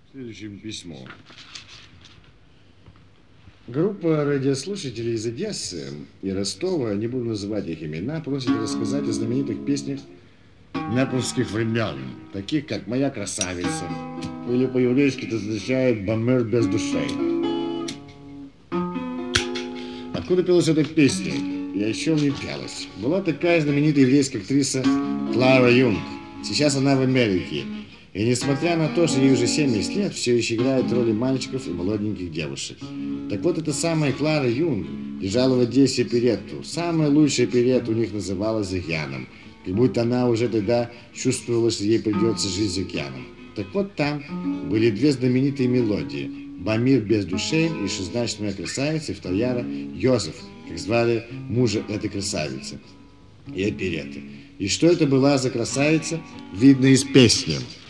Следующим письмо. Группа радиослушателей из Одессы и Ростова, не буду называть их имена, просят рассказать о знаменитых песнях неповских времен, таких как «Моя красавица», или по-еврейски это означает «Бомер без души». Откуда пелась эта песня? И о чем не пелась? Была такая знаменитая еврейская актриса Клара Юнг. Сейчас она в Америке. И несмотря на то, что ей уже 70 лет, все еще играет роли мальчиков и молоденьких девушек. Так вот, эта самая Клара Юнг держала в Одессе оперетту. Самая лучшая оперетта у них называлась «Океаном». Как будто она уже тогда чувствовала, что ей придется жить за океаном. Так вот, там были две знаменитые мелодии. «Бамир без души» и «Шестнадцатая красавица» Ифтаяра Йозеф, как звали мужа этой красавицы и оперетты. И что это была за красавица, видно из песни.